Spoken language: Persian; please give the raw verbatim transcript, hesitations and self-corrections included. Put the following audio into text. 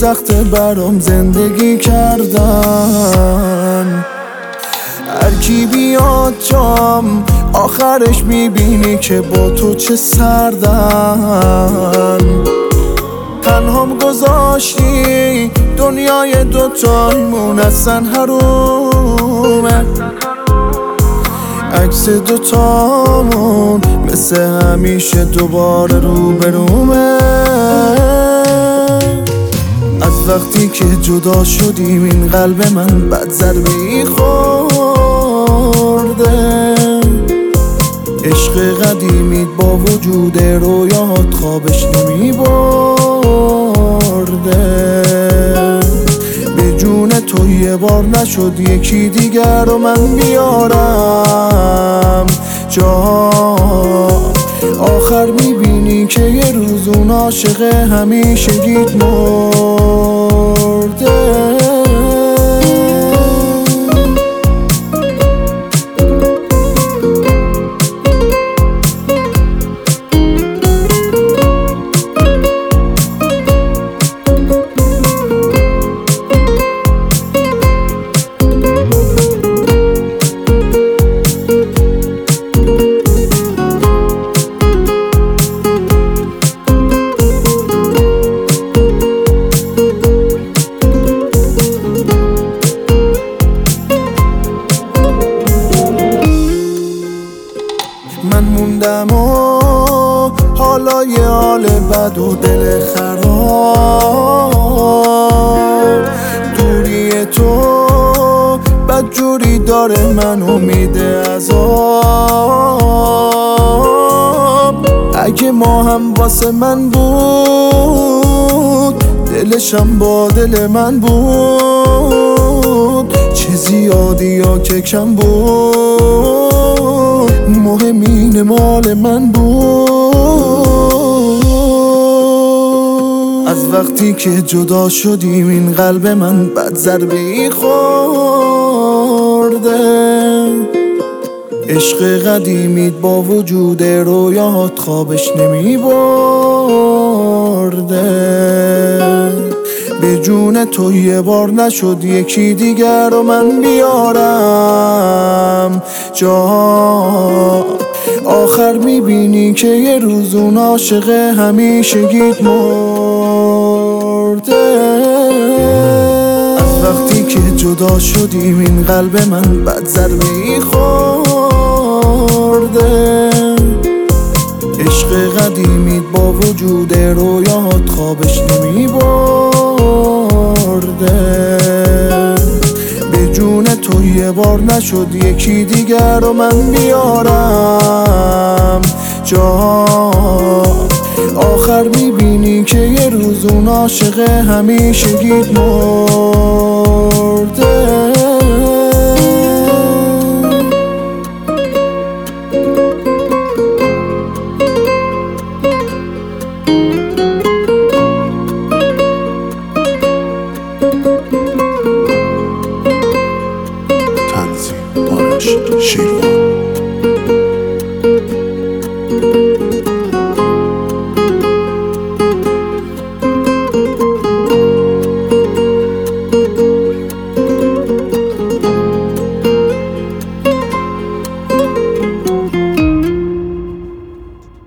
سخته برام زندگی کردن. هر کی بیاد جام آخرش میبینی که با تو چه سردن. تنهام گذاشتی دنیای دوتایمون اصلا حرومه. عکس دوتامون مثل همیشه دوباره روبرومه. از وقتی که جدا شدیم این قلب من بد ضربه‌ای خورده. عشق قدیمیت با وجود رویات خوابش نمی برده. به جون تو یه بار نشد یکی دیگر رو من بیارم جا. آخر میبینی که یه روز اون عاشق همیشگیت مرده. من موندم و حالا یه حال بد و دل خراب. دوری تو بدجوری داره منو میده عذاب. اگه ما هم واسه من بود دلشم با دل من بود. چه زیادی یا که کم بود مهمین مال من بود. از وقتی که جدا شدیم این قلب من بد ضربه‌ای خورده. عشق قدیمیت با وجود رویات خوابش نمی برده. به جون تو یه بار نشد یکی دیگر رو من بیارم جا. آخر میبینی که یه روز اون عاشق همیشگیت مرده. از وقتی که جدا شدیم این قلب من بد ضربه‌ای خورده. عشق قدیمیت با وجود رویات خوابش نمی برده. به جون تو یه بار نشد یکی دیگر رو من بیارم جا. آخر میبینی که یه روز اون عاشق همیشگیت مرده.